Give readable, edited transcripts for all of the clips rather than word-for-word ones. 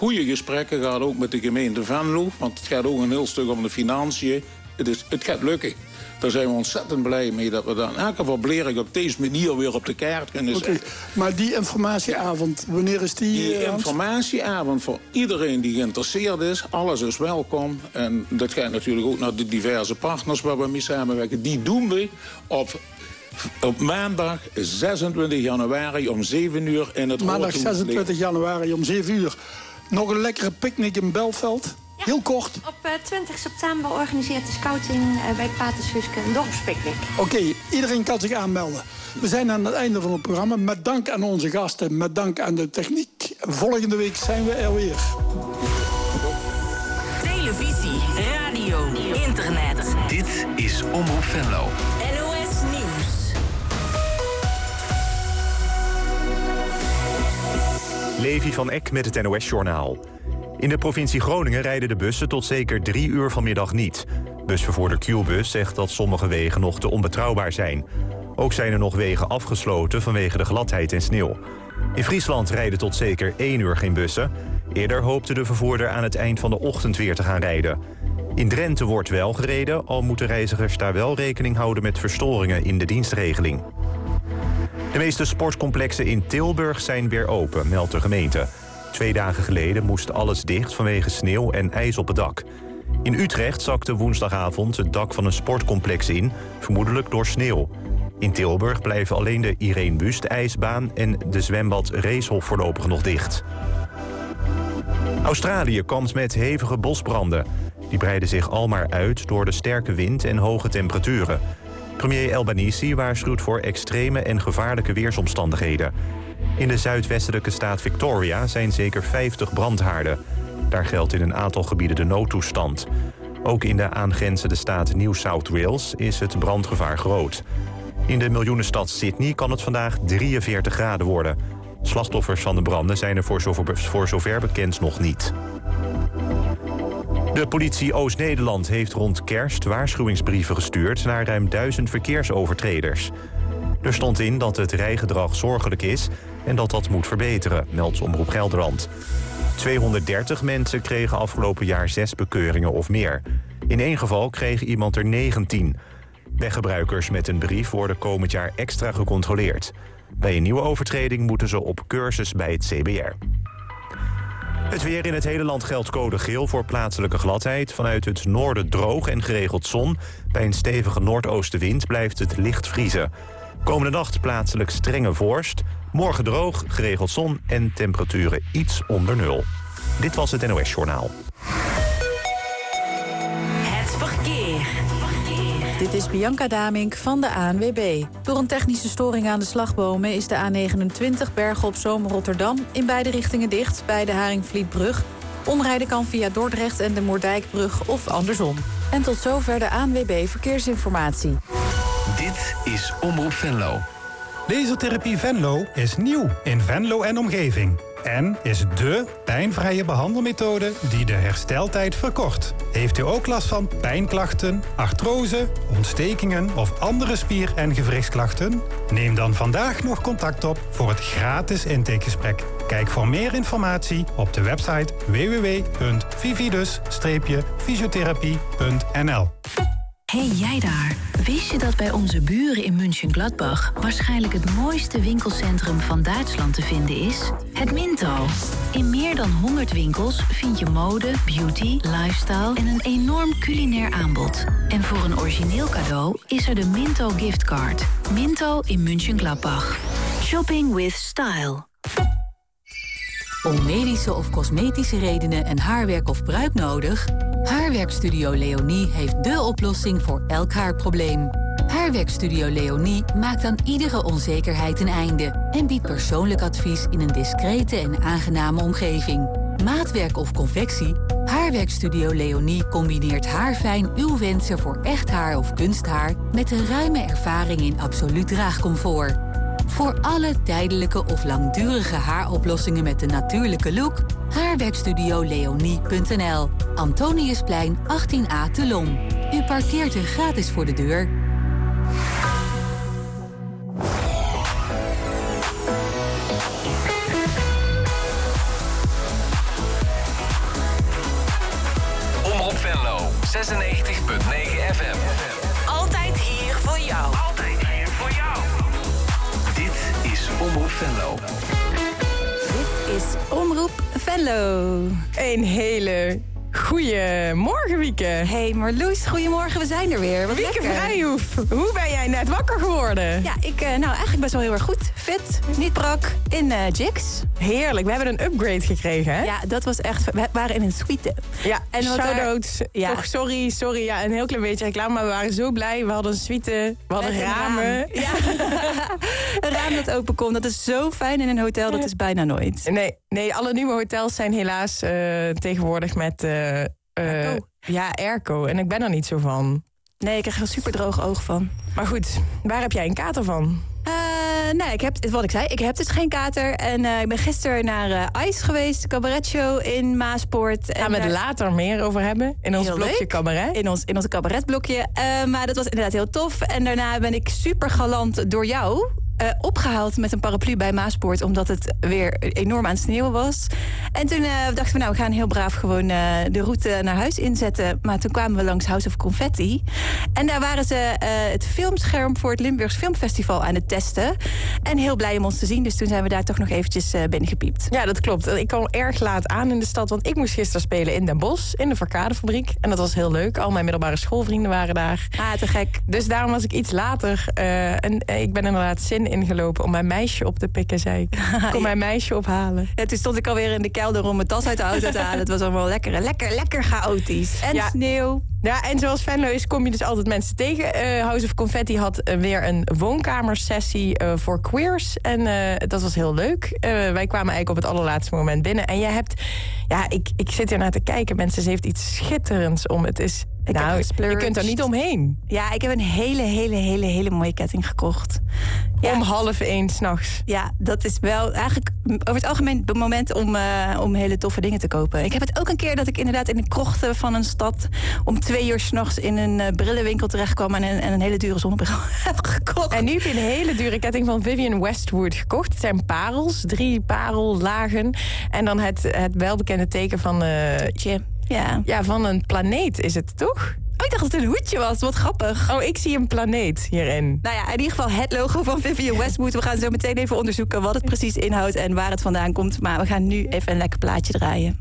goede gesprekken gehad, ook met de gemeente Venlo. Want het gaat ook een heel stuk om de financiën. Het gaat lukken. Daar zijn we ontzettend blij mee dat we dan in elk geval Blerik op deze manier weer op de kaart kunnen zetten. Maar die informatieavond, wanneer is die? Die informatieavond voor iedereen die geïnteresseerd is, alles is welkom. En dat gaat natuurlijk ook naar de diverse partners waar we mee samenwerken. Die doen we op maandag 26 januari om 7 uur in het Maandag 26 januari om 7 uur. Nog een lekkere picknick in Belveld. Ja, heel kort. Op 20 september organiseert de scouting bij Patershuske een dorpspicknick. Oké, iedereen kan zich aanmelden. We zijn aan het einde van het programma. Met dank aan onze gasten, met dank aan de techniek. Volgende week zijn we er weer. Televisie, radio, internet. Dit is Omroep Venlo. NOS Nieuws. Levi van Eck met het NOS-journaal. In de provincie Groningen rijden de bussen tot zeker 3 uur vanmiddag niet. Busvervoerder Qbus zegt dat sommige wegen nog te onbetrouwbaar zijn. Ook zijn er nog wegen afgesloten vanwege de gladheid en sneeuw. In Friesland rijden tot zeker 1 uur geen bussen. Eerder hoopte de vervoerder aan het eind van de ochtend weer te gaan rijden. In Drenthe wordt wel gereden, al moeten reizigers daar wel rekening houden met verstoringen in de dienstregeling. De meeste sportcomplexen in Tilburg zijn weer open, meldt de gemeente. 2 dagen geleden moest alles dicht vanwege sneeuw en ijs op het dak. In Utrecht zakte woensdagavond het dak van een sportcomplex in, vermoedelijk door sneeuw. In Tilburg blijven alleen de Irene Wust-ijsbaan en de zwembad Reeshof voorlopig nog dicht. Australië kampt met hevige bosbranden. Die breiden zich al maar uit door de sterke wind en hoge temperaturen. Premier Albanese waarschuwt voor extreme en gevaarlijke weersomstandigheden. In de zuidwestelijke staat Victoria zijn zeker 50 brandhaarden. Daar geldt in een aantal gebieden de noodtoestand. Ook in de aangrenzende staat New South Wales is het brandgevaar groot. In de miljoenenstad Sydney kan het vandaag 43 graden worden. Slachtoffers van de branden zijn er voor zover bekend nog niet. De politie Oost-Nederland heeft rond kerst waarschuwingsbrieven gestuurd naar ruim 1000 verkeersovertreders. Er stond in dat het rijgedrag zorgelijk is en dat dat moet verbeteren, meldt Omroep Gelderland. 230 mensen kregen afgelopen jaar 6 bekeuringen of meer. In 1 geval kreeg iemand er 19. Weggebruikers met een brief worden komend jaar extra gecontroleerd. Bij een nieuwe overtreding moeten ze op cursus bij het CBR. Het weer in het hele land geldt code geel voor plaatselijke gladheid. Vanuit het noorden droog en geregeld zon. Bij een stevige noordoostenwind blijft het licht vriezen. Komende nacht plaatselijk strenge vorst. Morgen droog, geregeld zon en temperaturen iets onder 0. Dit was het NOS Journaal. Het verkeer. Dit is Bianca Damink van de ANWB. Door een technische storing aan de slagbomen is de A29 Bergen op Zoom Rotterdam in beide richtingen dicht bij de Haringvlietbrug. Omrijden kan via Dordrecht en de Moerdijkbrug of andersom. En tot zover de ANWB Verkeersinformatie. Dit is Omroep Venlo. Lasertherapie Venlo is nieuw in Venlo en omgeving. En is dé pijnvrije behandelmethode die de hersteltijd verkort. Heeft u ook last van pijnklachten, artrose, ontstekingen of andere spier- en gewrichtsklachten? Neem dan vandaag nog contact op voor het gratis intakegesprek. Kijk voor meer informatie op de website www.vividus-fysiotherapie.nl. Hey jij daar, wist je dat bij onze buren in München-Gladbach waarschijnlijk het mooiste winkelcentrum van Duitsland te vinden is? Het Minto. In meer dan 100 winkels vind je mode, beauty, lifestyle en een enorm culinair aanbod. En voor een origineel cadeau is er de Minto giftcard. Minto in München-Gladbach. Shopping with style. Om medische of cosmetische redenen een haarwerk of bruik nodig? Haarwerkstudio Leonie heeft dé oplossing voor elk haarprobleem. Haarwerkstudio Leonie maakt aan iedere onzekerheid een einde en biedt persoonlijk advies in een discrete en aangename omgeving. Maatwerk of convectie? Haarwerkstudio Leonie combineert haarfijn uw wensen voor echt haar of kunsthaar met een ruime ervaring in absoluut draagcomfort. Voor alle tijdelijke of langdurige haaroplossingen met een natuurlijke look, haarwerkstudioleonie.nl. Antoniusplein 18A te Lom. U parkeert er gratis voor de deur. FM. Altijd hier voor jou. Altijd hier voor jou. Dit is Omroep Venlo. Dit is Omroep Venlo. Een hele goeie morgen, Wieke. Hey Marloes, goedemorgen, we zijn er weer. Wat Wieke lekker. Vrijhoef, hoe ben jij net wakker geworden? Ja, ik eigenlijk best wel heel erg goed. Fit, niet brak, in Jigs. Heerlijk, we hebben een upgrade gekregen, hè? Ja, dat was echt... We waren in een suite. Ja, en shout-outs. Ja. Toch, sorry, ja, een heel klein beetje reclame, maar we waren zo blij. We hadden een suite, we hadden ramen. Raam. Ja. Een raam dat open komt, dat is zo fijn in een hotel, dat is bijna nooit. Nee, alle nieuwe hotels zijn helaas tegenwoordig met... Airco. Ja, airco. En ik ben er niet zo van. Nee, ik krijg er een super droog oog van. Maar goed, waar heb jij een kater van? Nee, ik heb, wat ik zei, ik heb dus geen kater. En ik ben gisteren naar ICE geweest, cabaretshow in Maaspoort. Gaan we het later meer over hebben? In ons blokje leuk. cabaret? In ons cabaretblokje. Maar dat was inderdaad heel tof. En daarna ben ik super galant door jou... opgehaald met een paraplu bij Maaspoort... omdat het weer enorm aan het sneeuwen was. En toen dachten we, we gaan heel braaf gewoon de route naar huis inzetten. Maar toen kwamen we langs House of Confetti. En daar waren ze het filmscherm voor het Limburgs Filmfestival aan het testen. En heel blij om ons te zien. Dus toen zijn we daar toch nog eventjes binnengepiept. Ja, dat klopt. Ik kwam erg laat aan in de stad... want ik moest gisteren spelen in Den Bosch, in de Verkadefabriek. En dat was heel leuk. Al mijn middelbare schoolvrienden waren daar. Te gek. Dus daarom was ik iets later. En ik ben inderdaad zin ingelopen om mijn meisje op te pikken, zei ik. Ik kon mijn meisje ophalen. Ja, toen stond ik alweer in de kelder om mijn tas uit de auto te halen. Het was allemaal lekker chaotisch. En sneeuw. Ja, en zoals Venlo is, kom je dus altijd mensen tegen. House of Confetti had weer een woonkamersessie voor queers. En dat was heel leuk. Wij kwamen eigenlijk op het allerlaatste moment binnen. En jij hebt... Ja, ik zit hier naar te kijken, mensen. Ze heeft iets schitterends om. Het is... je kunt er niet omheen. Ja, ik heb een hele mooie ketting gekocht. Ja. Om 12:30 s'nachts. Ja, dat is wel eigenlijk over het algemeen het moment om hele toffe dingen te kopen. Ik heb het ook een keer dat ik inderdaad in de krochten van een stad... om 2 uur s'nachts in een brillenwinkel terecht kwam... en een hele dure zonnebril heb gekocht. En nu heb je een hele dure ketting van Vivienne Westwood gekocht. Het zijn parels, 3 parellagen. En dan het welbekende teken van... Ja, van een planeet is het, toch? Oh, ik dacht dat het een hoedje was. Wat grappig. Oh, ik zie een planeet hierin. Nou ja, in ieder geval het logo van Vivienne Westwood. We gaan zo meteen even onderzoeken wat het precies inhoudt... en waar het vandaan komt. Maar we gaan nu even een lekker plaatje draaien.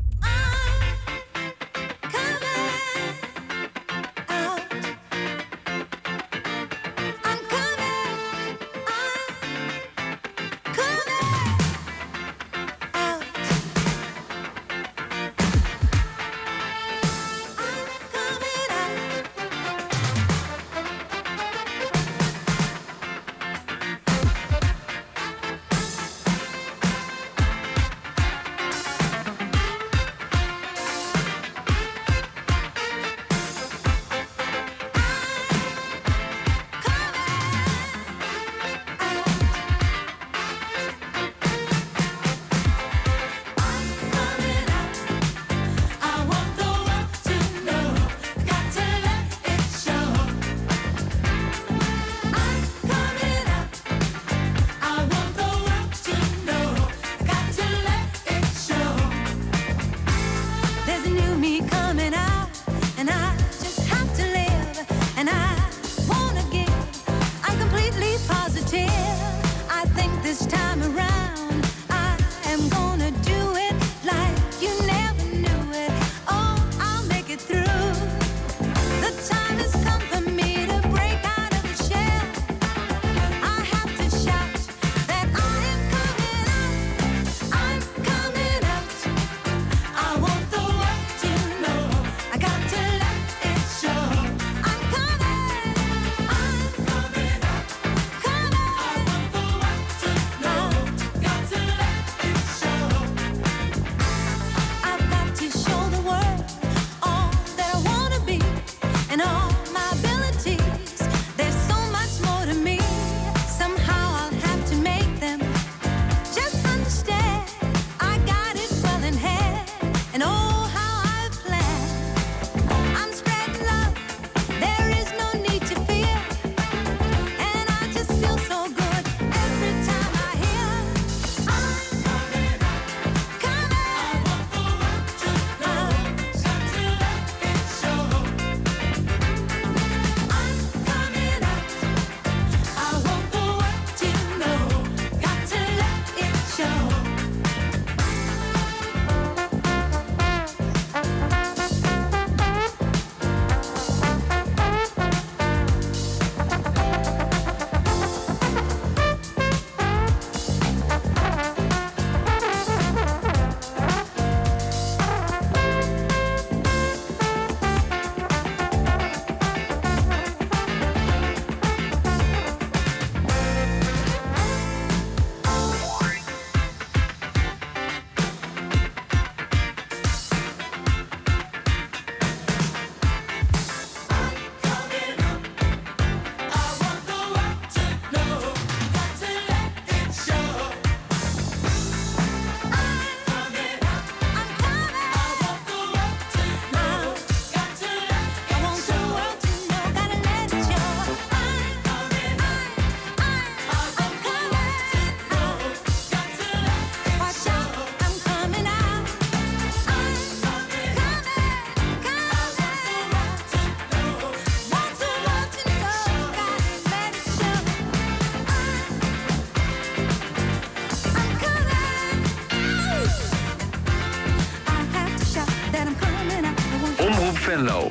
Venlo.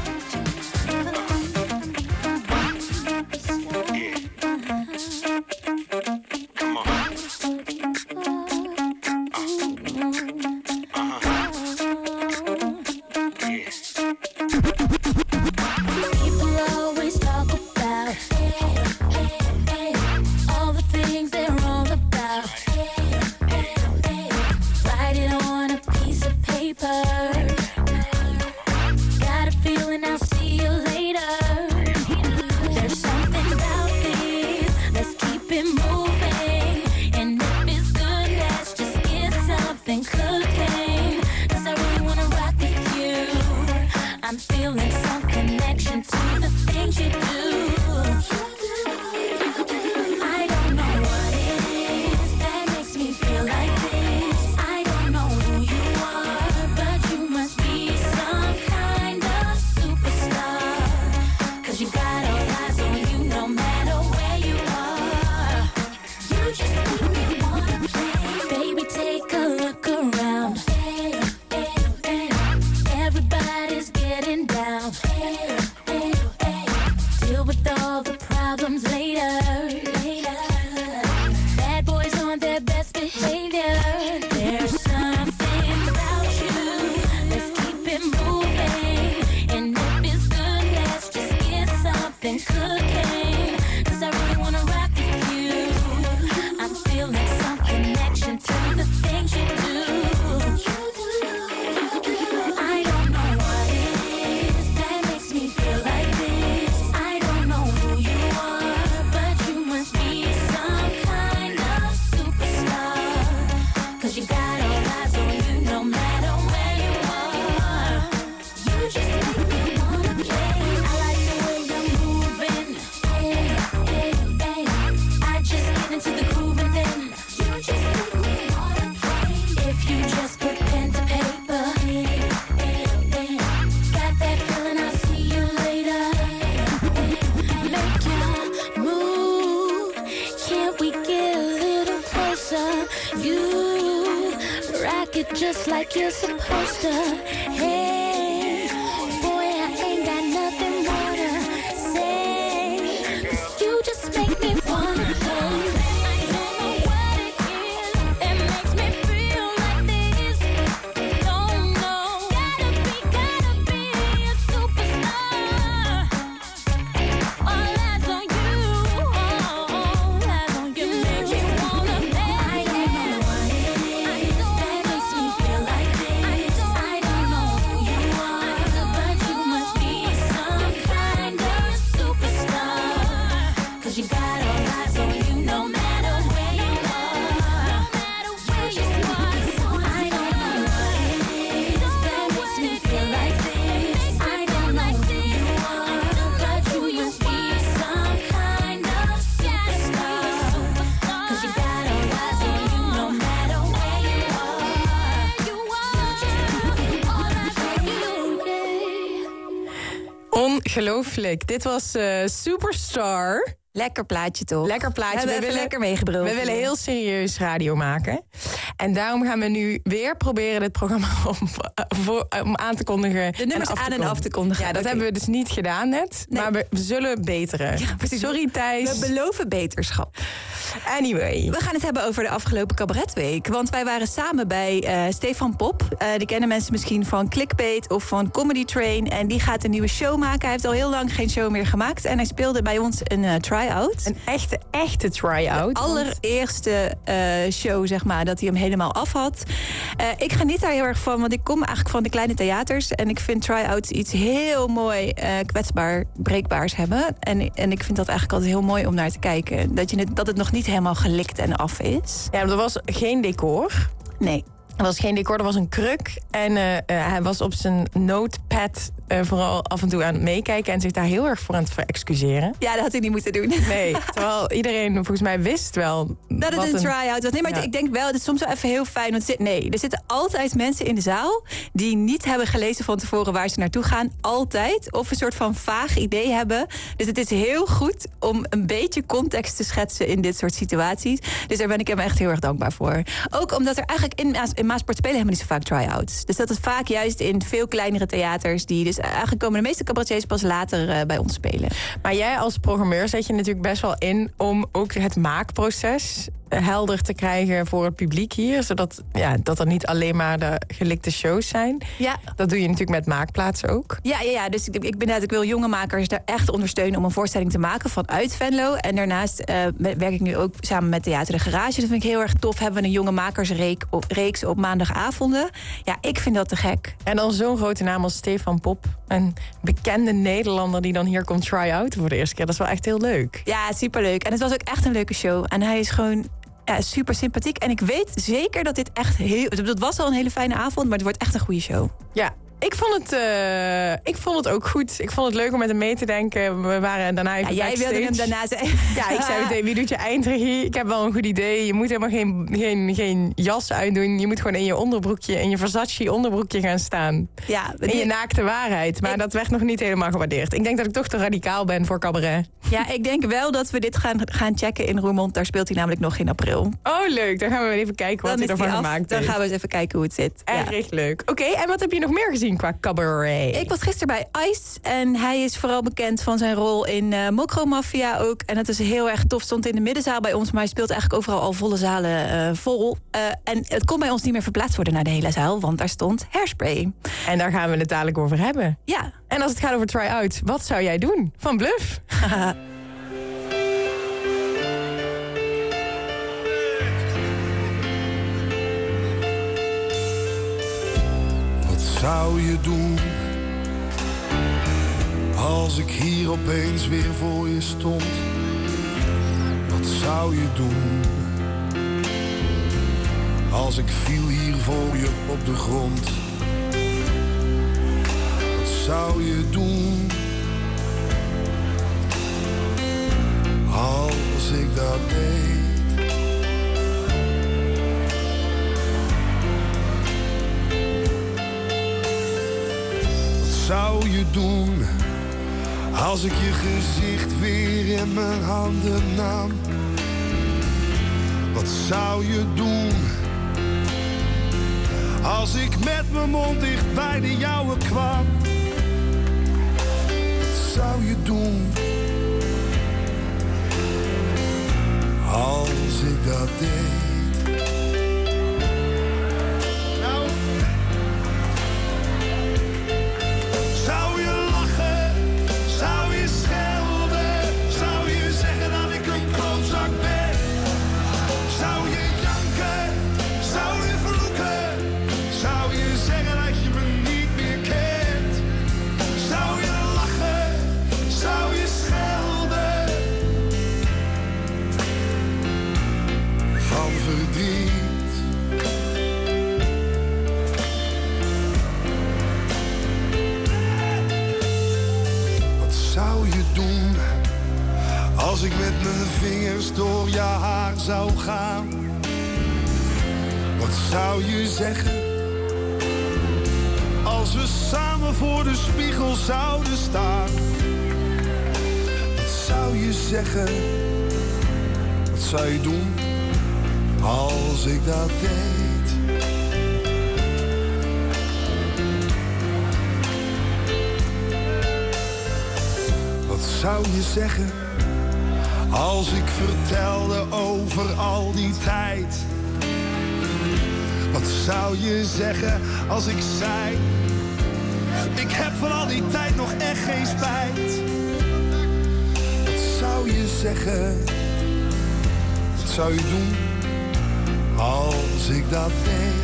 Just like you're supposed to. Hey, boy, I ain't got nothing more to say. 'Cause you just make me wanna play. I don't know what it is that makes me feel like this. Don't know. Gotta be a superstar. All eyes on you. All eyes on you. You make me wanna play. I don't know what it is that makes me feel like this. I don't know who you are, but you must be some kind of superstar. 'Cause you got all eyes on you no matter where you are. No matter where you are. I don't know what it is that makes me feel like this. I don't know who you are, but you must be some kind of superstar. 'Cause you got all eyes on you no matter where you are. Ongelooflijk. Dit was Superstar. Lekker plaatje, toch? Lekker plaatje. We hebben lekker meegebruld. We willen heel serieus radio maken. En daarom gaan we nu weer proberen dit programma om aan te kondigen. De nummers aan en af te kondigen. Ja, dat hebben we dus niet gedaan net. Nee. Maar we zullen beteren. Ja, sorry, Thijs. We beloven beterschap. Anyway. We gaan het hebben over de afgelopen cabaretweek. Want wij waren samen bij Stefan Pop. Die kennen mensen misschien van Clickbait of van Comedy Train. En die gaat een nieuwe show maken. Hij heeft al heel lang geen show meer gemaakt. En hij speelde bij ons een try-out. Een echte try-out. De allereerste show, zeg maar, dat hij hem helemaal af had. Ik geniet daar heel erg van, want ik kom eigenlijk van de kleine theaters. En ik vind try-outs iets heel mooi kwetsbaar, breekbaars hebben. En ik vind dat eigenlijk altijd heel mooi om naar te kijken. Dat het nog niet helemaal gelikt en af is. Ja, er was geen decor. Nee. Er was geen decor, er was een kruk. En hij was op zijn notepad vooral af en toe aan het meekijken... en zich daar heel erg voor aan het verexcuseren. Ja, dat had hij niet moeten doen. Nee, terwijl iedereen volgens mij wist wel... dat het een try-out was. Nee, maar ik denk wel, het is soms wel even heel fijn. Want er zitten altijd mensen in de zaal... die niet hebben gelezen van tevoren waar ze naartoe gaan. Altijd. Of een soort van vaag idee hebben. Dus het is heel goed om een beetje context te schetsen... in dit soort situaties. Dus daar ben ik hem echt heel erg dankbaar voor. Ook omdat er eigenlijk in in Maasport spelen helemaal niet zo vaak try-outs. Dus dat is vaak juist in veel kleinere theaters. Dus eigenlijk komen de meeste cabaretiers pas later bij ons spelen. Maar jij als programmeur zet je natuurlijk best wel in om ook het maakproces helder te krijgen voor het publiek hier. Zodat dat er niet alleen maar de gelikte shows zijn. Ja. Dat doe je natuurlijk met Maakplaats ook. Ja. Dus ik wil jonge makers daar echt ondersteunen om een voorstelling te maken vanuit Venlo. En daarnaast werk ik nu ook samen met Theater de Garage. Dat vind ik heel erg tof. Hebben we een jonge makersreeks op maandagavonden. Ja, ik vind dat te gek. En dan zo'n grote naam als Stefan Pop. Een bekende Nederlander die dan hier komt try-out voor de eerste keer. Dat is wel echt heel leuk. Ja, superleuk. En het was ook echt een leuke show. En hij is gewoon super sympathiek. En ik weet zeker dat dit echt dat was al een hele fijne avond, maar het wordt echt een goede show. Ja. Ik vond het ook goed. Ik vond het leuk om met hem mee te denken. We waren daarna even jij wilde hem daarna zeggen. Ja, ik zei meteen, wie doet je eindregie? Ik heb wel een goed idee. Je moet helemaal geen jas uitdoen. Je moet gewoon in je onderbroekje, in je Versace onderbroekje gaan staan. Ja, in je naakte waarheid. Maar dat werd nog niet helemaal gewaardeerd. Ik denk dat ik toch te radicaal ben voor cabaret. Ja, ik denk wel dat we dit gaan checken in Roermond. Daar speelt hij namelijk nog in april. Oh, leuk. Dan gaan we even kijken wat hij ervan gemaakt heeft. Dan gaan we eens even kijken hoe het zit. Echt leuk. Oké, en wat heb je nog meer gezien qua cabaret? Ik was gisteren bij Ice en hij is vooral bekend van zijn rol in Mokro Mafia ook. En het is heel erg tof. Stond in de middenzaal bij ons, maar hij speelt eigenlijk overal al volle zalen vol. En het kon bij ons niet meer verplaatst worden naar de hele zaal, want daar stond Hairspray. En daar gaan we het dadelijk over hebben. Ja. En als het gaat over try-out, wat zou jij doen? Van Bluff? Zou je doen als ik hier opeens weer voor je stond? Wat zou je doen als ik viel hier voor je op de grond? Wat zou je doen als ik dat deed? Zou je doen als ik je gezicht weer in mijn handen nam? Wat zou je doen als ik met mijn mond dicht bij de jouwe kwam? Wat zou je doen als ik dat deed? Als ik met mijn vingers door je haar zou gaan, wat zou je zeggen? Als we samen voor de spiegel zouden staan, wat zou je zeggen? Wat zou je doen als ik dat deed? Wat zou je zeggen als ik vertelde over al die tijd? Wat zou je zeggen als ik zei, ik heb van al die tijd nog echt geen spijt? Wat zou je zeggen? Wat zou je doen als ik dat deed?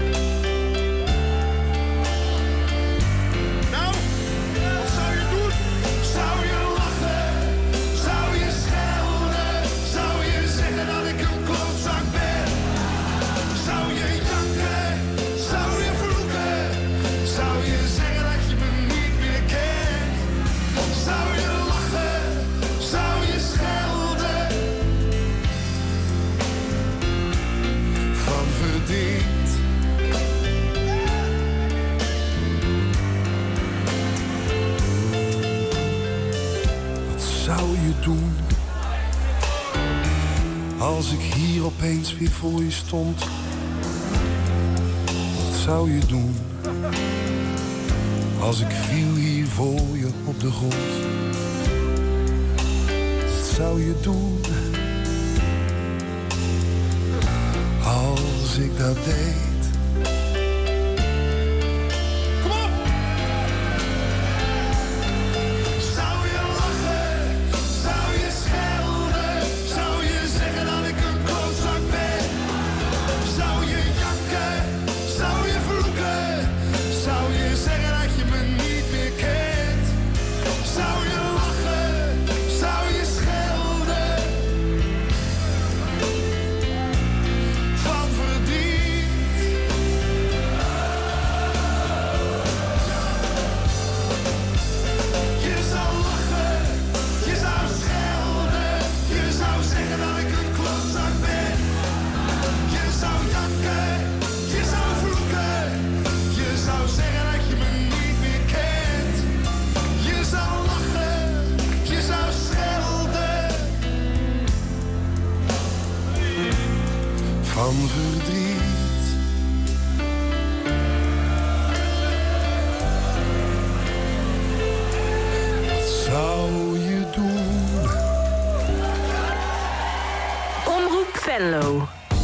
Doen als ik hier opeens weer voor je stond? zou je doen als ik viel hier voor je op de grond? Wat zou je doen als ik dat deed? Van verdriet. Wat zou je doen? Omroep Venlo.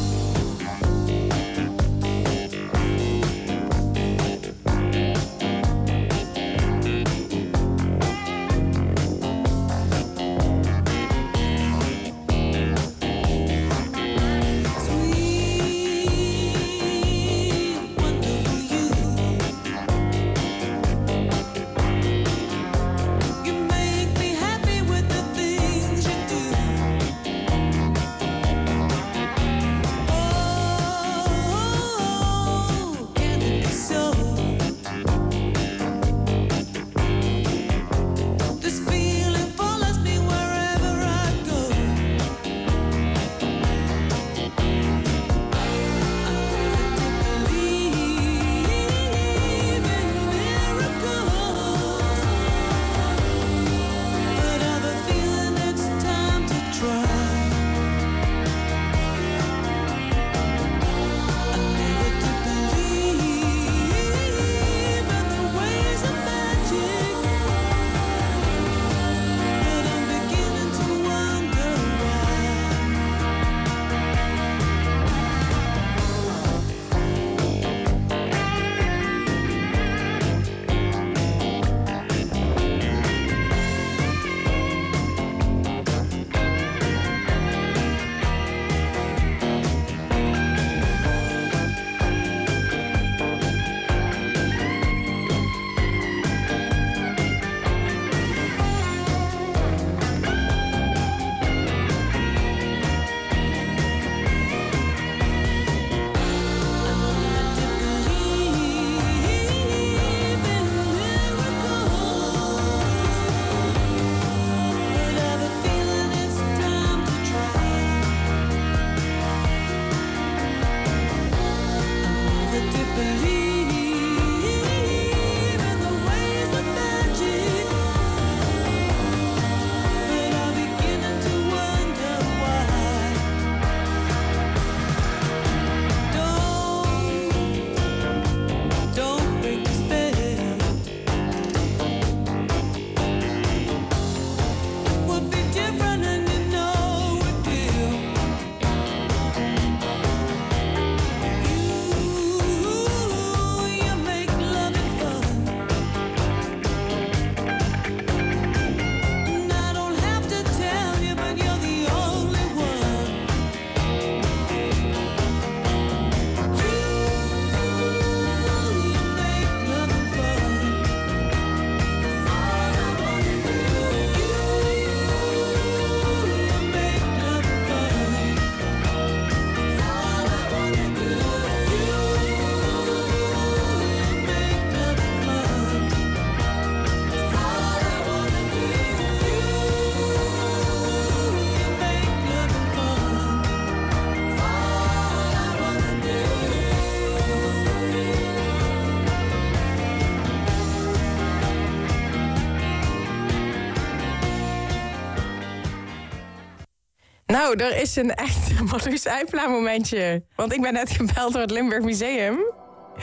Nou, er is een echt Marloes Eipla momentje. Want ik ben net gebeld door het Limburg Museum.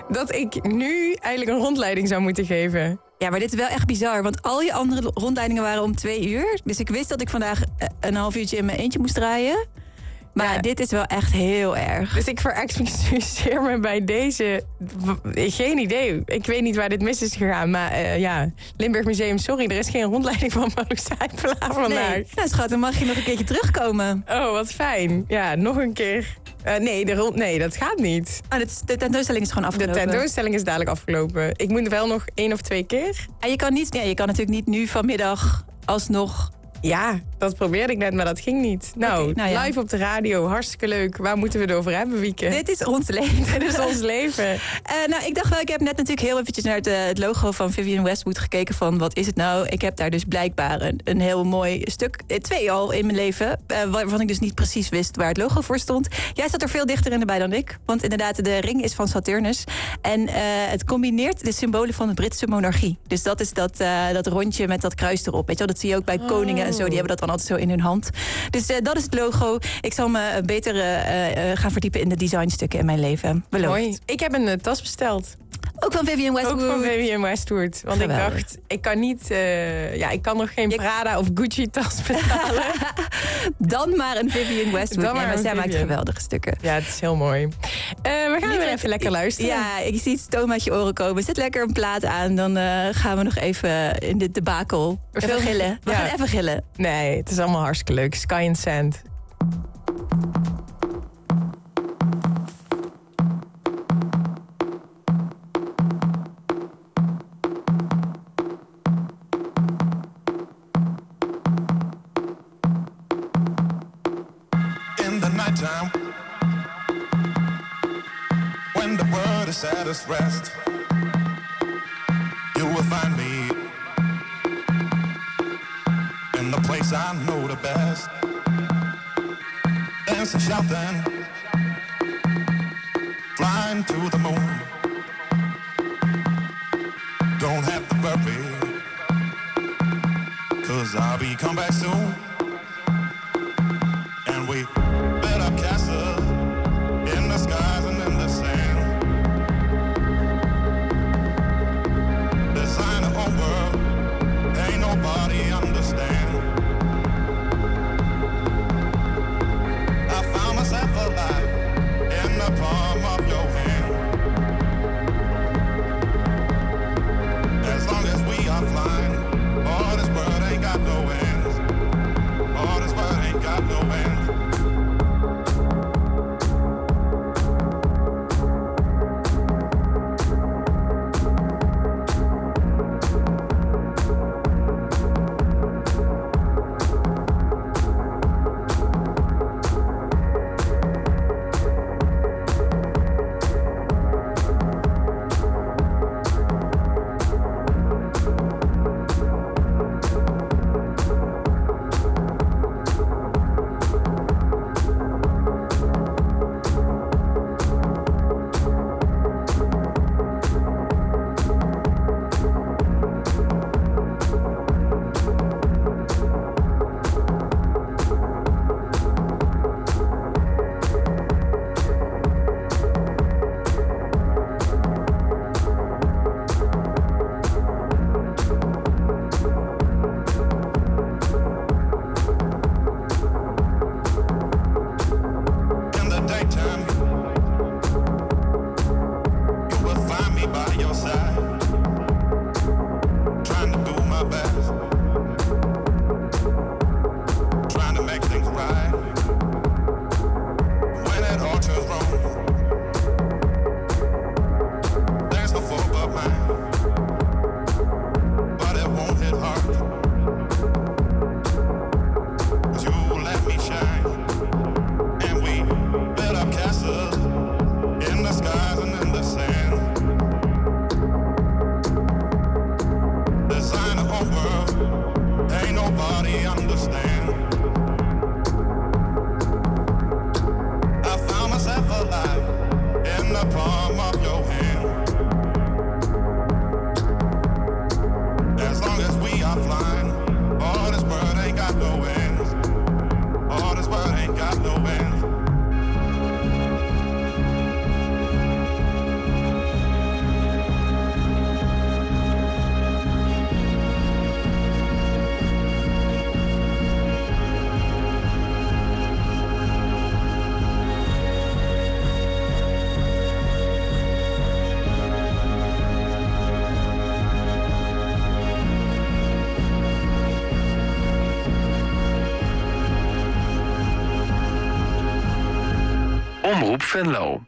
dat ik nu eigenlijk een rondleiding zou moeten geven. Ja, maar dit is wel echt bizar, want al je andere rondleidingen waren om 2 uur. Dus ik wist dat ik vandaag een half uurtje in mijn eentje moest draaien. Maar dit is wel echt heel erg. Dus ik verexcuseer me bij deze. Geen idee. Ik weet niet waar dit mis is gegaan. Maar Limburg Museum, sorry, er is geen rondleiding van Marloes Zijpelaar vandaag. Nee, nou schat, dan mag je nog een keertje terugkomen. Oh, wat fijn. Ja, nog een keer. Nee, dat gaat niet. De tentoonstelling is gewoon afgelopen. De tentoonstelling is dadelijk afgelopen. Ik moet wel nog 1 of 2 keer. En je kan natuurlijk niet nu vanmiddag alsnog... Ja, dat probeerde ik net, maar dat ging niet. Live op de radio, hartstikke leuk. Waar moeten we het over hebben, Wieke? Dit is ons leven. Dit is ons leven. Ik dacht wel, ik heb net natuurlijk heel eventjes naar het logo van Vivienne Westwood gekeken van wat is het nou? Ik heb daar dus blijkbaar een heel mooi stuk, 2 al in mijn leven, waarvan ik dus niet precies wist waar het logo voor stond. Jij zat er veel dichter in erbij dan ik, want inderdaad de ring is van Saturnus en het combineert de symbolen van de Britse monarchie. Dus dat is dat rondje met dat kruis erop. Weet je wel? Dat zie je ook bij koningen en zo, die hebben dat dan altijd zo in hun hand. Dus dat is het logo. Ik zal me beter gaan verdiepen in de designstukken in mijn leven. Beloofd. Mooi. Ik heb een tas besteld. Ook van Vivienne Westwood. Ook van Vivienne Westwood. Want Geweldig. Ik dacht, ik kan niet... ik kan nog geen Prada of Gucci tas betalen. Dan maar een Vivienne Westwood. Maar zij maakt geweldige stukken. Ja, het is heel mooi. We gaan weer even lekker luisteren. Ja, ik zie het stoom uit je oren komen. Zet lekker een plaat aan. Dan gaan we nog even in dit debakel. Even gillen. We gaan even gillen. Nee, het is allemaal hartstikke leuk. Sky and Sand. Time when the world is at its rest, you will find me in the place I know the best, dancing, shouting, flying to the moon. Don't have to worry, 'cause I'll be come back soon. And we castle in the skies and in the sand. Design a whole world, ain't nobody understand. I found myself alive in the palm of your hand. As long as we are flying, all this world ain't got no ends. Omroep Venlo.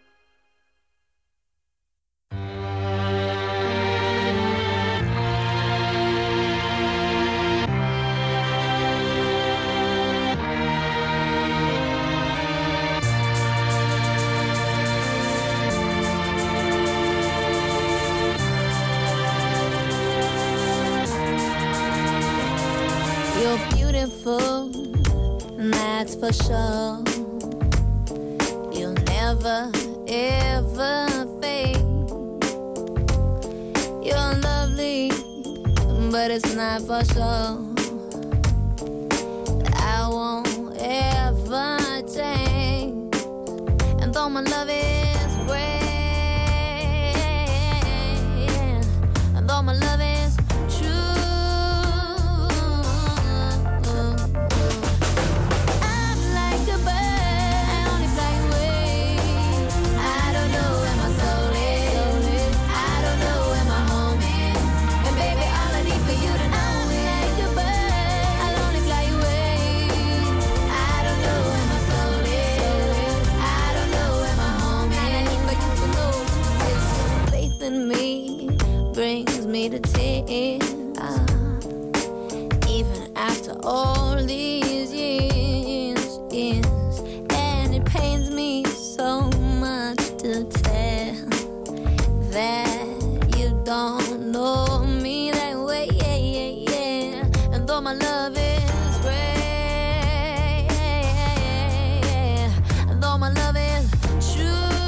You're beautiful, that's for sure. You'll never, ever fade. You're lovely, but it's not for sure. I won't ever change. And though my love is great, and though my love is in me brings me to tears, even after all these years, and it pains me so much to tell that you don't know me that way, and though my love is great, and though my love is true,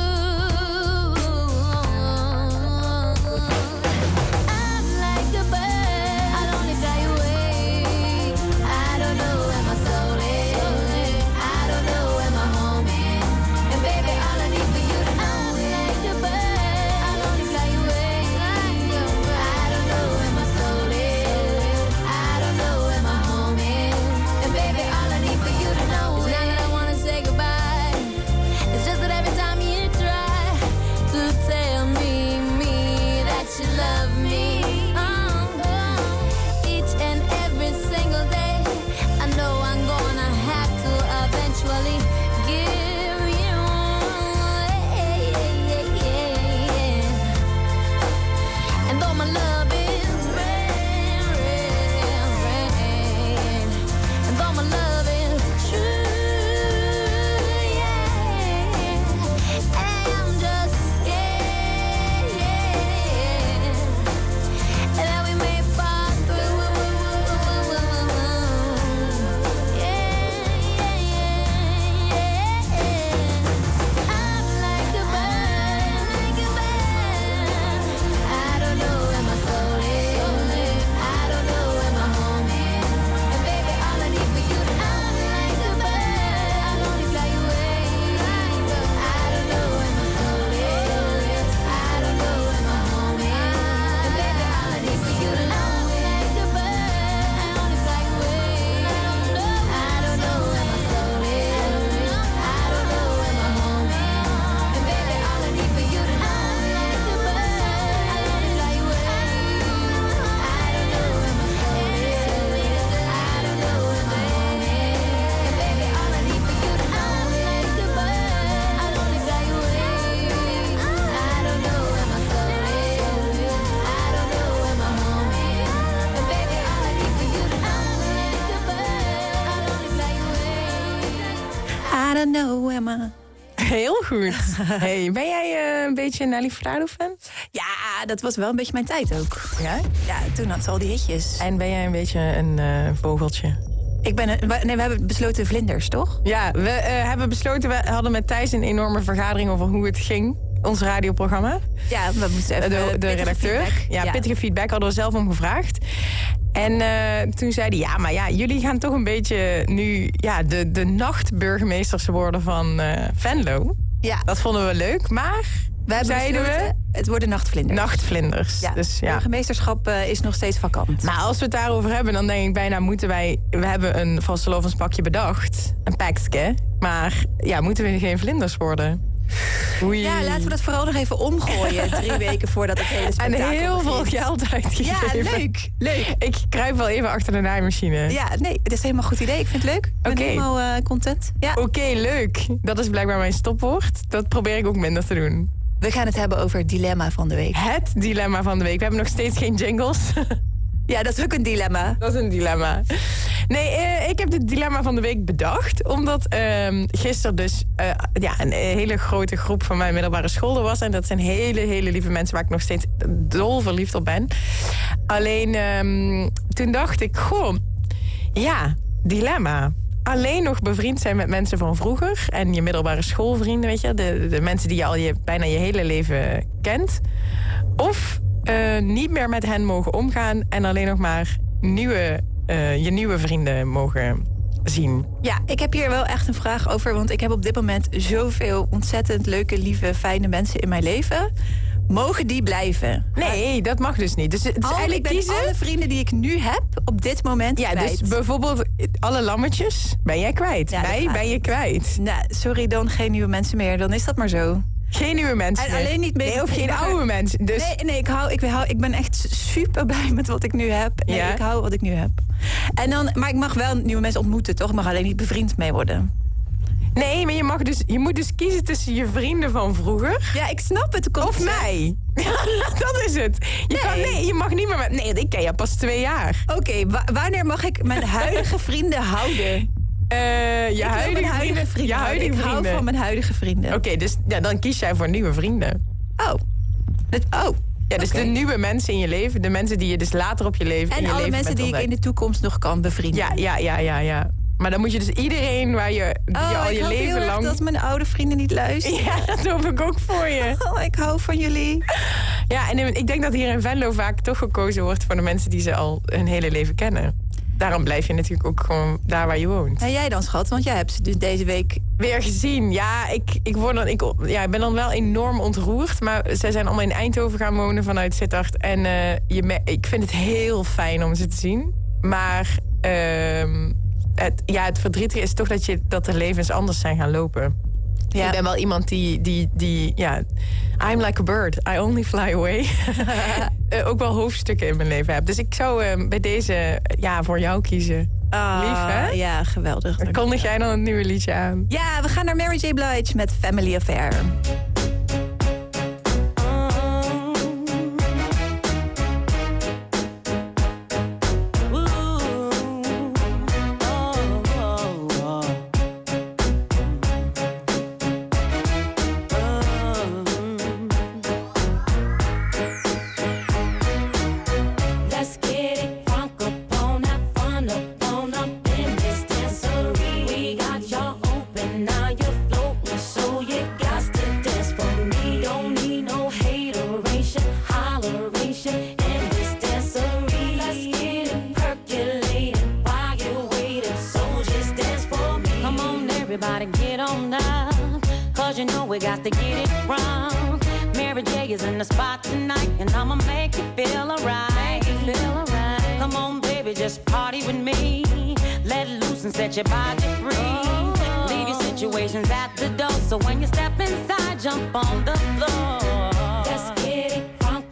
Heel goed. Hey, ben jij een beetje Nelly Furtado-fan? Ja, dat was wel een beetje mijn tijd ook. Ja? Ja, toen had ze al die hitjes. En ben jij een beetje een vogeltje? We hebben besloten vlinders, toch? Ja, we hebben besloten, we hadden met Thijs een enorme vergadering over hoe het ging. Ons radioprogramma. Ja, we moesten even de redacteur. Feedback. Ja, pittige feedback hadden we zelf om gevraagd. En toen zei hij, maar jullie gaan toch een beetje nu de nachtburgemeesters worden van Venlo. Ja. Dat vonden we leuk, maar zeiden we... Het worden nachtvlinders. Nachtvlinders. Ja, dus, ja. Burgemeesterschap is nog steeds vakant. Maar als we het daarover hebben, dan denk ik bijna we hebben een vastelovendspakje bedacht. Een pakje. Maar moeten we geen vlinders worden? Oei. Ja, laten we dat vooral nog even omgooien. 3 weken voordat het hele spektakel En heel veel geld uitgegeven. Ja, leuk. Ik kruip wel even achter de naaimachine. Ja, nee, het is helemaal een goed idee. Ik vind het leuk. Ik ben helemaal content. Ja. Oké, leuk. Dat is blijkbaar mijn stopwoord. Dat probeer ik ook minder te doen. We gaan het hebben over het dilemma van de week. Het dilemma van de week. We hebben nog steeds geen jingles. Ja, dat is ook een dilemma. Dat is een dilemma. Nee, ik heb het dilemma van de week bedacht. Omdat gisteren dus een hele grote groep van mijn middelbare school er was. En dat zijn hele, hele lieve mensen waar ik nog steeds dol verliefd op ben. Alleen toen dacht ik, dilemma. Alleen nog bevriend zijn met mensen van vroeger. En je middelbare schoolvrienden, weet je. De mensen die je al bijna je hele leven kent. Of niet meer met hen mogen omgaan. En alleen nog maar je nieuwe vrienden mogen zien. Ja, ik heb hier wel echt een vraag over. Want ik heb op dit moment zoveel ontzettend leuke, lieve, fijne mensen in mijn leven. Mogen die blijven? Nee, dat mag dus niet. Dus het is eigenlijk kiezen. Alle vrienden die ik nu heb, op dit moment kwijt. Dus bijvoorbeeld alle lammetjes ben jij kwijt. Ja, mij ben je kwijt. Nou, sorry, dan geen nieuwe mensen meer. Dan is dat maar zo. Geen nieuwe mensen. En alleen niet meer. Nee, of geen oude mensen. Dus... Nee, ik ben echt super blij met wat ik nu heb. Nee, ik hou wat ik nu heb. Maar ik mag wel nieuwe mensen ontmoeten, toch? Ik mag alleen niet bevriend mee worden. Nee, maar je moet dus kiezen tussen je vrienden van vroeger. Ja, ik snap het. Of mij. Dat is het. Je mag niet meer met... Nee, ik ken je pas 2 jaar. Oké, wanneer mag ik mijn huidige vrienden houden? Je huidige vrienden. Ik hou van mijn huidige vrienden. Oké, dus dan kies jij voor nieuwe vrienden. Ja, dus de nieuwe mensen in je leven. De mensen die je dus later op je leven... En alle mensen die ik in de toekomst nog kan bevrienden. Ja. Maar dan moet je dus iedereen waar je al je leven lang... dat mijn oude vrienden niet luisteren. Ja, dat hoop ik ook voor je. Oh, ik hou van jullie. Ja, en ik denk dat hier in Venlo vaak toch gekozen wordt... voor de mensen die ze al hun hele leven kennen. Daarom blijf je natuurlijk ook gewoon daar waar je woont. En jij dan, schat? Want jij hebt ze dus deze week weer gezien. Ja, ik ben dan wel enorm ontroerd. Maar zij zijn allemaal in Eindhoven gaan wonen vanuit Sittard. En ik vind het heel fijn om ze te zien. Maar het verdrietige is toch dat de levens anders zijn gaan lopen. Ja. Ik ben wel iemand die I'm like a bird, I only fly away. Ook wel hoofdstukken in mijn leven heb. Dus ik zou bij deze voor jou kiezen. Lief, hè? Ja, geweldig. Dan kondig jij dan het nieuwe liedje aan? Ja, we gaan naar Mary J. Blige met Family Affair. Set your body free. Leave your situations at the door. So when you step inside, jump on the floor. Let's get it crunk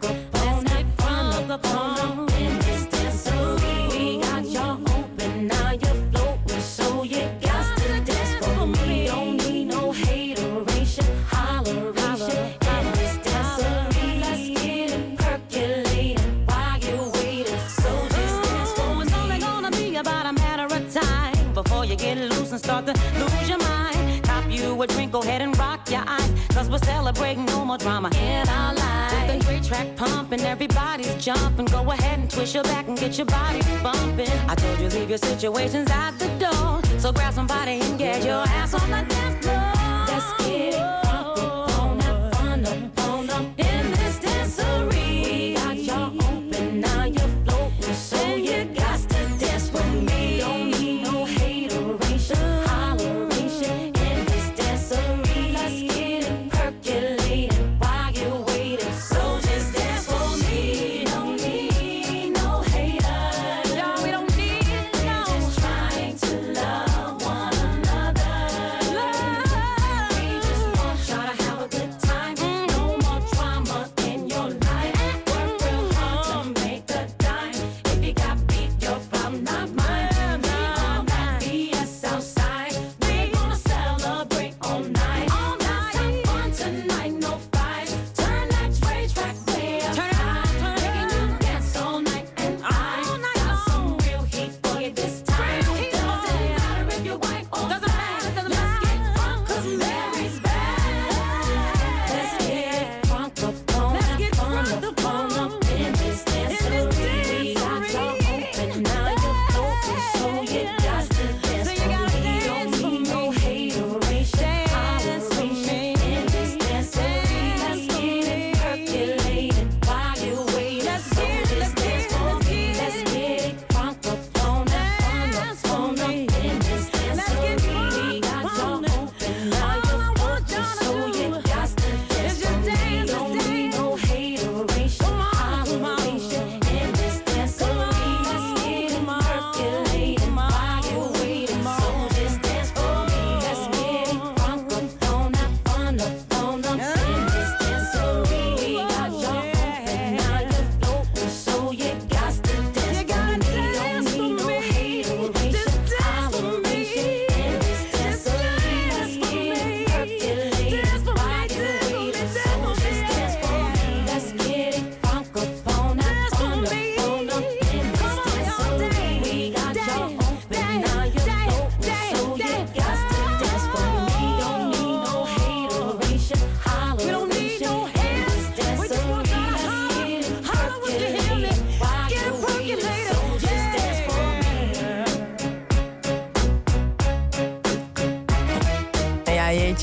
up on in this dancery. We got you open, now you're floating, so you got to dance for me. Don't need no hateration, holleration in this dancery. Let's get it percolating while you're waiting. So just dance for me. It's only gonna be about a matter of time before you get loose and start to lose your mind. Cop you a drink, go ahead and rock your eyes, cause we're celebrating no more drama in our lives. With a great track pumping, everybody's jumping. Go ahead and twist your back and get your body bumping. I told you leave your situations at the door. So grab somebody and get your ass on the dance floor. Let's get it crunk up on that fun up in this dancery. We got you open, now you're floating, so you got to dance with me. Don't need no hateration, holleration in this dancery. Let's get it percolating while you're waiting. So just dance for me. Don't need no haters. No, we don't need no. We're just trying to love one another. We just want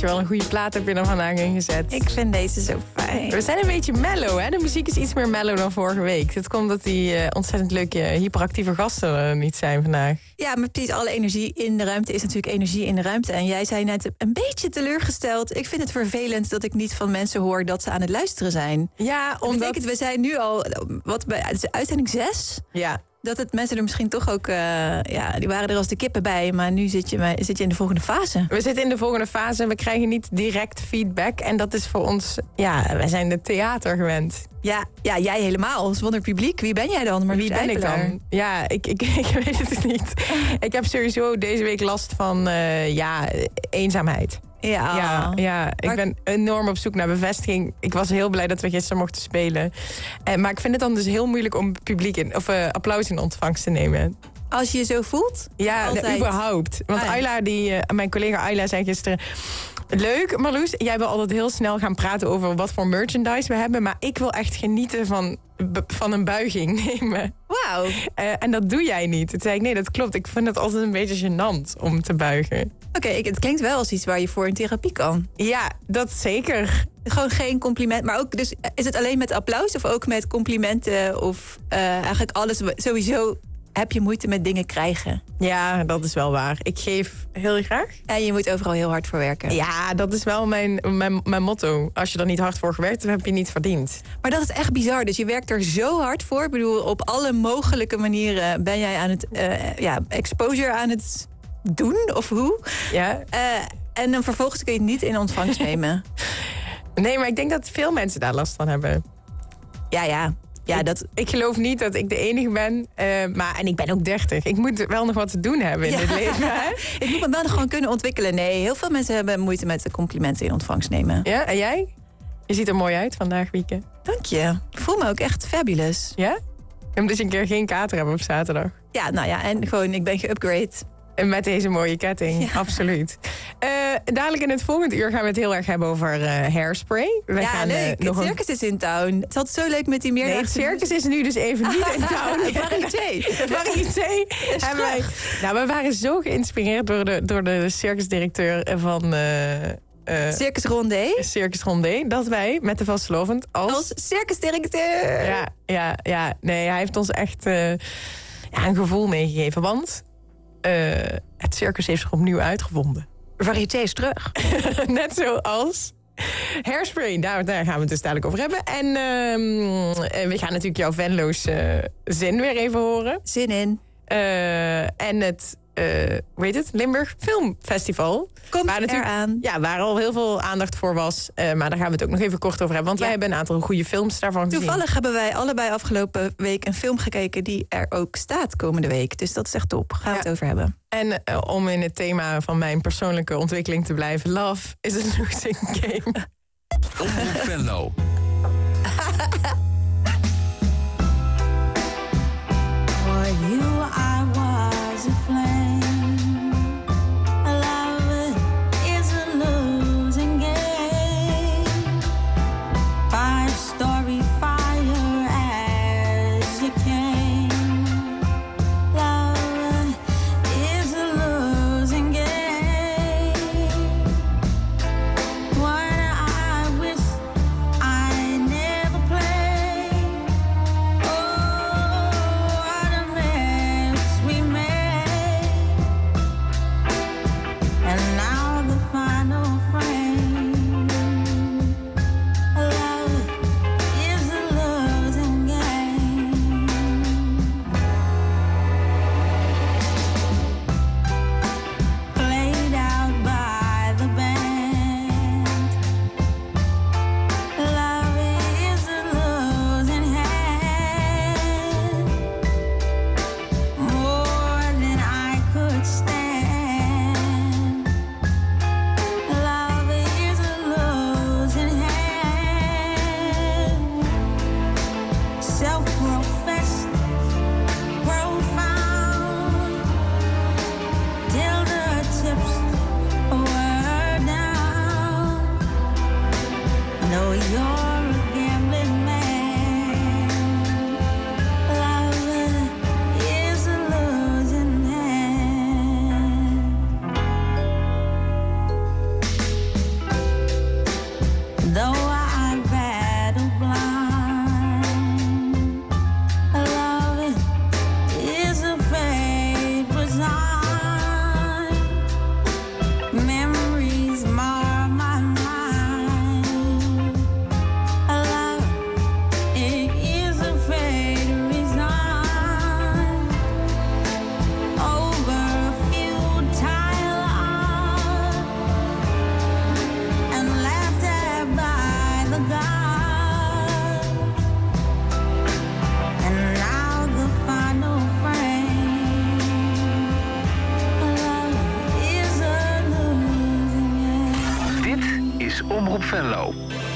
Dankjewel, een goede plaat heb je er vandaag ingezet. Ik vind deze zo fijn. We zijn een beetje mellow, hè? De muziek is iets meer mellow dan vorige week. Dat komt dat die ontzettend leuke hyperactieve gasten er niet zijn vandaag. Ja, maar precies, alle energie in de ruimte is natuurlijk energie in de ruimte. En jij zei net een beetje teleurgesteld. Ik vind het vervelend dat ik niet van mensen hoor dat ze aan het luisteren zijn. Ja, omdat... Dat betekent, we zijn nu al, het is uitzending 6. Ja. Dat het mensen er misschien toch ook... die waren er als de kippen bij, maar nu zit je in de volgende fase. We zitten in de volgende fase en we krijgen niet direct feedback. En dat is voor ons... Ja, wij zijn de theater gewend. Ja, jij helemaal. Zonder publiek. Wie ben jij dan? Maar wie ben ik dan? Ja, ik weet het niet. Ik heb sowieso deze week last van eenzaamheid. Ja, ik ben enorm op zoek naar bevestiging. Ik was heel blij dat we gisteren mochten spelen. Maar ik vind het dan dus heel moeilijk om applaus in ontvangst te nemen. Als je je zo voelt? Ja, überhaupt. Want Ayla, mijn collega Ayla zei gisteren... Leuk, Marloes, jij wil altijd heel snel gaan praten over wat voor merchandise we hebben. Maar ik wil echt genieten van een buiging nemen. Wauw. En dat doe jij niet. Toen zei ik, nee, dat klopt. Ik vind het altijd een beetje gênant om te buigen. Oké, het klinkt wel als iets waar je voor in therapie kan. Ja, dat zeker. Gewoon geen compliment. Maar ook, dus is het alleen met applaus of ook met complimenten? Of eigenlijk alles sowieso... Heb je moeite met dingen krijgen? Ja, dat is wel waar. Ik geef heel graag. En je moet overal heel hard voor werken. Ja, dat is wel mijn motto. Als je er niet hard voor gewerkt hebt, heb je niet verdiend. Maar dat is echt bizar. Dus je werkt er zo hard voor. Ik bedoel, op alle mogelijke manieren ben jij aan het exposure aan het doen, of hoe? Ja. En dan vervolgens kun je het niet in ontvangst nemen. Nee, maar ik denk dat veel mensen daar last van hebben. Ja, ik geloof niet dat ik de enige ben. En ik ben ook 30. Ik moet wel nog wat te doen hebben in dit leven. Hè? Ik moet me wel nog gewoon kunnen ontwikkelen. Nee, heel veel mensen hebben moeite met de complimenten in ontvangst nemen. Ja, en jij? Je ziet er mooi uit vandaag, Wieke. Dank je. Ik voel me ook echt fabulous. Ja? Omdat je een keer geen kater hebben op zaterdag. Ja, nou ja, en gewoon ik ben geupgrade. En met deze mooie ketting, absoluut. Dadelijk in het volgende uur gaan we het heel erg hebben over Hairspray. Leuk. Het circus is in town. Het is altijd zo leuk met die meerdaagse... Nee, het circus is nu dus even niet in town. Varieté. We waren zo geïnspireerd door de circusdirecteur van... Circus Rondé. Circus Rondé, dat wij met de Vastelovend als circusdirecteur. Ja. Nee, hij heeft ons echt een gevoel meegegeven, want... het circus heeft zich opnieuw uitgevonden. Variété is terug. Net zoals Hairspray. Daar gaan we het dus dadelijk over hebben. En we gaan natuurlijk jouw Venlo's zin weer even horen. Zin in. En het Limburg Filmfestival. Komt eraan. Ja, waar al heel veel aandacht voor was. Maar daar gaan we het ook nog even kort over hebben. Want wij hebben een aantal goede films daarvan gezien. Toevallig hebben wij allebei afgelopen week een film gekeken... die er ook staat komende week. Dus dat is echt top. Gaan we het over hebben. En om in het thema van mijn persoonlijke ontwikkeling te blijven... Love is a losing game. Omroep Venlo. For you I was a flame. Love is a losing game. 5-story fire as you came. Love is a losing game. One I wish I never played. Oh, what a mess we made. And now the final frame. Love is a losing game. Played out by the band. Love is a losing hand. More than I could stand. Love is a losing hand. Self-professed, profound. Till the tips were down. No, you're a gambling man. Love is a losing hand. Venlo.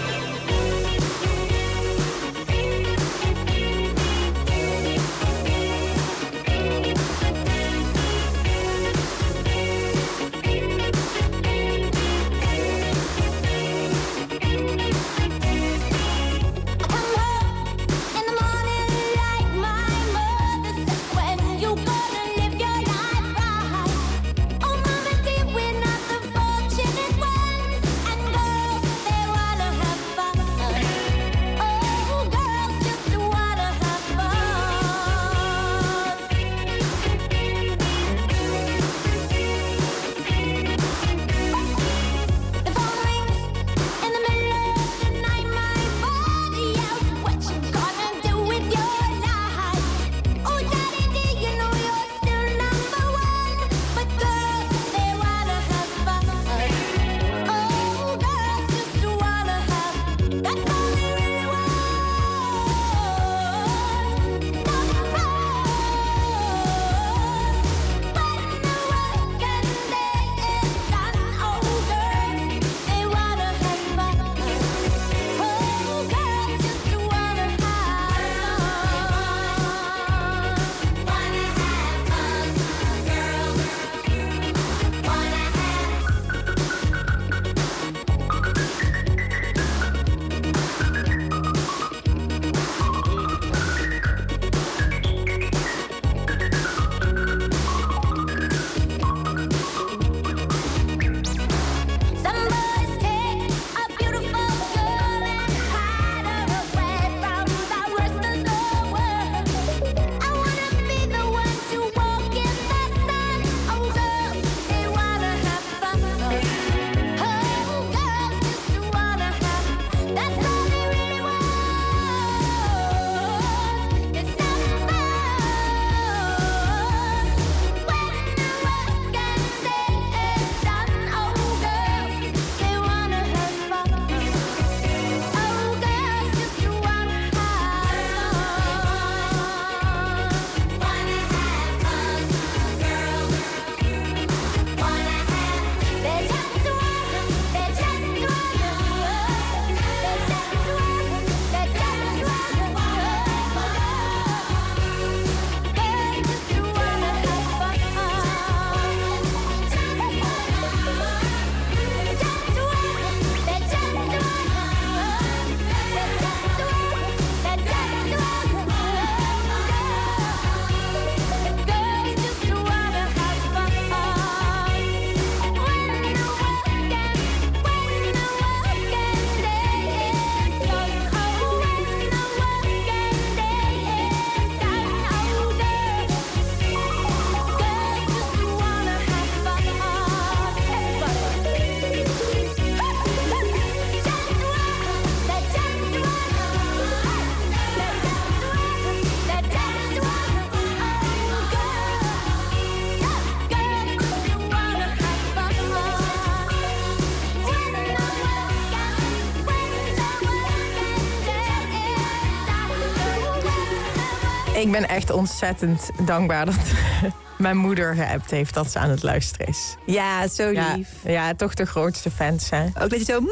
Ik ben echt ontzettend dankbaar dat mijn moeder geappt heeft dat ze aan het luisteren is. Ja, zo lief. Ja, toch de grootste fans, hè. Ook dat je zo,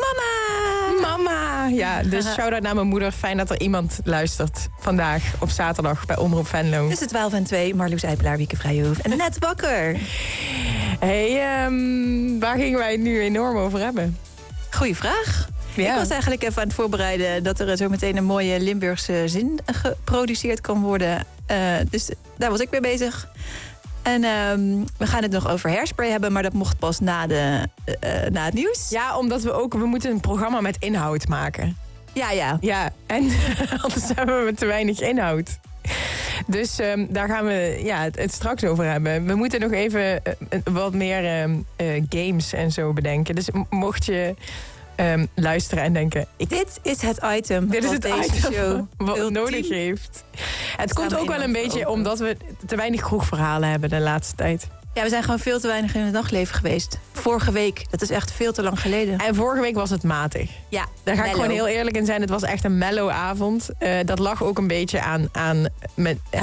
mama! Ja, dus shout-out naar mijn moeder. Fijn dat er iemand luistert vandaag op zaterdag bij Omroep Venlo. Tussen 12 en 2, Marloes Eipelaar, Wieke Vrijhoef en net wakker. Hey, waar gingen wij het nu enorm over hebben? Goeie vraag. Ja. Ik was eigenlijk even aan het voorbereiden dat er zo meteen een mooie Limburgse zin geproduceerd kan worden. Dus daar was ik mee bezig. En we gaan het nog over hairspray hebben, maar dat mocht pas na het nieuws. Ja, omdat we moeten een programma met inhoud maken. Ja. Ja, en anders hebben we te weinig inhoud. Dus daar gaan we het straks over hebben. We moeten nog even wat meer games en zo bedenken. Dus mocht je luisteren en denken, dit is het item. Dit is het deze item show wat nodig heeft. Het komt ook wel een beetje omdat we te weinig kroegverhalen hebben de laatste tijd. Ja, we zijn gewoon veel te weinig in het nachtleven geweest. Vorige week, dat is echt veel te lang geleden. En vorige week was het matig. Ja, daar ga ik gewoon heel eerlijk in zijn. Het was echt een mellow avond. Dat lag ook een beetje aan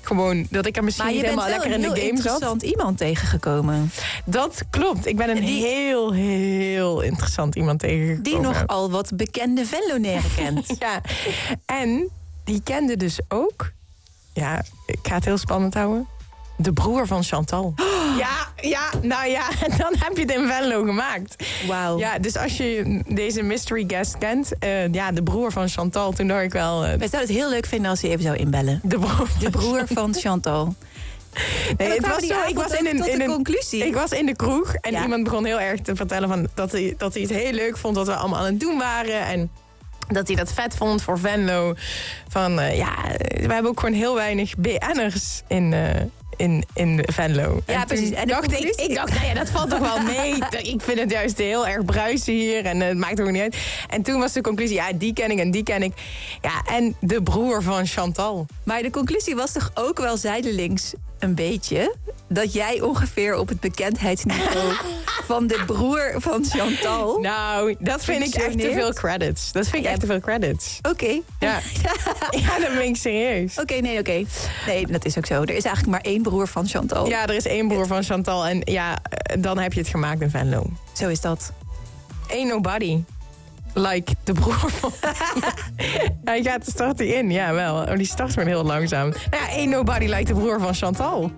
gewoon dat ik er misschien niet helemaal lekker in de game zat. Maar je bent wel een heel interessant iemand tegengekomen. Dat klopt. Ik ben een heel, heel interessant iemand tegengekomen. Die nogal wat bekende Venlonairen kent. Ja, en die kende dus ook... Ja, ik ga het heel spannend houden. De broer van Chantal. Oh. Ja, nou ja, dan heb je het in Venlo gemaakt. Wauw. Ja, dus als je deze mystery guest kent... de broer van Chantal, toen dacht ik wel... Wij zouden het heel leuk vinden als hij even zou inbellen. De broer van Chantal. Nee, het was zo, ik was in een conclusie. Ik was in de kroeg en iemand begon heel erg te vertellen... van dat hij het heel leuk vond wat we allemaal aan het doen waren... en dat hij dat vet vond voor Venlo. Van, we hebben ook gewoon heel weinig BN'ers in Venlo. Ja, en precies. En ik dacht, nou ja, dat valt toch wel mee. Ik vind het juist heel erg bruisen hier en het maakt ook niet uit. En toen was de conclusie, ja, die ken ik en die ken ik. Ja, en de broer van Chantal. Maar de conclusie was toch ook wel zijdelings een beetje... dat jij ongeveer op het bekendheidsniveau van de broer van Chantal... Nou, dat vind ik echt te veel credits. Dat vind ik echt te veel credits. Oké. Ja. Ja, dat ben ik serieus. Oké. Nee, dat is ook zo. Er is eigenlijk maar één broer van Chantal. Ja, er is één broer van Chantal. En ja, dan heb je het gemaakt in Venlo. Zo is dat. Ain't nobody like de broer van... Ja, start hij in. Ja, wel. Oh, die start gewoon heel langzaam. Nou ja, ain't nobody like de broer van Chantal.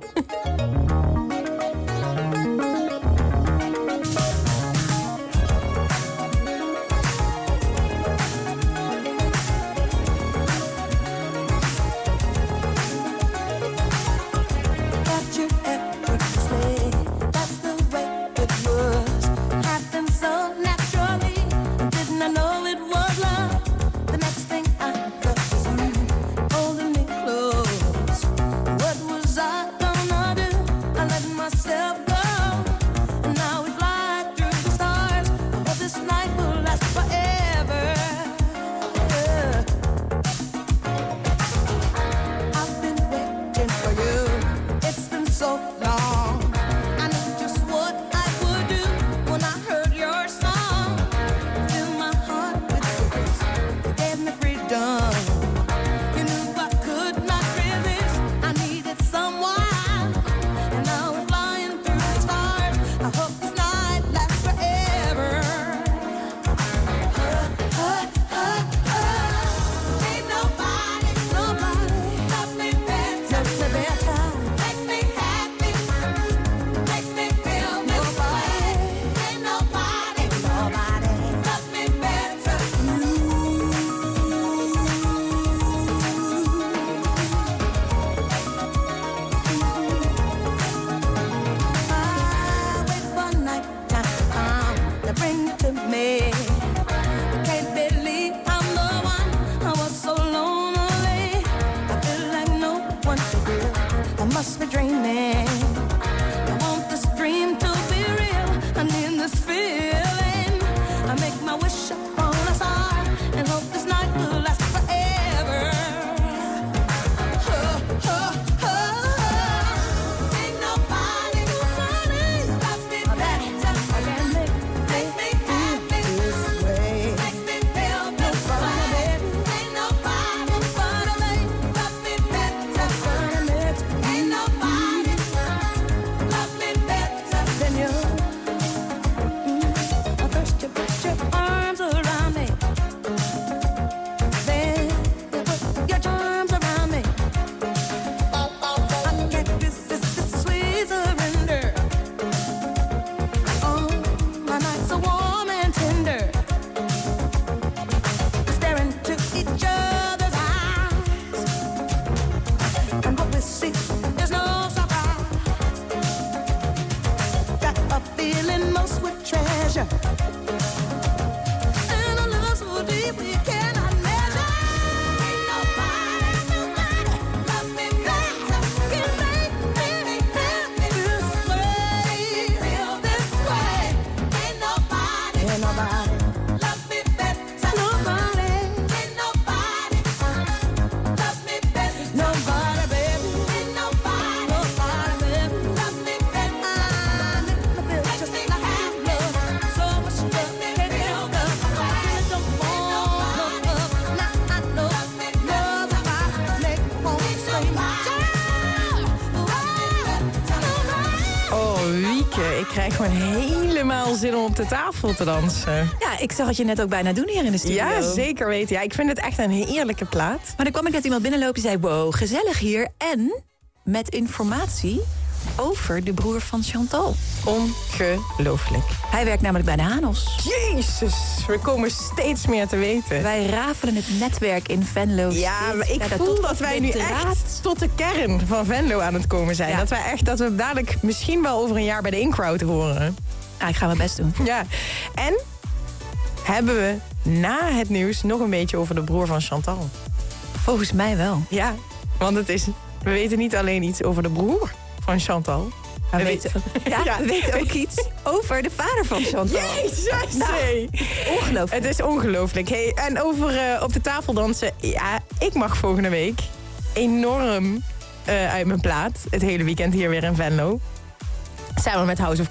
jeetje, ik krijg gewoon helemaal zin om op de tafel te dansen. Ja, ik zag het je net ook bijna doen hier in de studio. Ja, zeker weten. Ja, ik vind het echt een heerlijke plaat. Maar dan kwam ik net iemand binnenlopen die zei... wow, gezellig hier. En met informatie over de broer van Chantal. Ongelooflijk. Hij werkt namelijk bij de Hanos. Jezus, we komen steeds meer te weten. Wij rafelen het netwerk in Venlo. Ja, maar ik voel dat wij nu echt tot de kern van Venlo aan het komen zijn. Ja. Dat we dadelijk misschien wel over een jaar bij de In-Crowd horen. Ja, ik ga mijn best doen. Ja, en hebben we na het nieuws nog een beetje over de broer van Chantal? Volgens mij wel. Ja, want we weten niet alleen iets over de broer van Chantal. We weten ook iets over de vader van Chantal. Jezus! Nou, ongelooflijk. Het is ongelooflijk. Hey, en over op de tafel dansen. Ja, ik mag volgende week enorm uit mijn plaat. Het hele weekend hier weer in Venlo. Samen met House of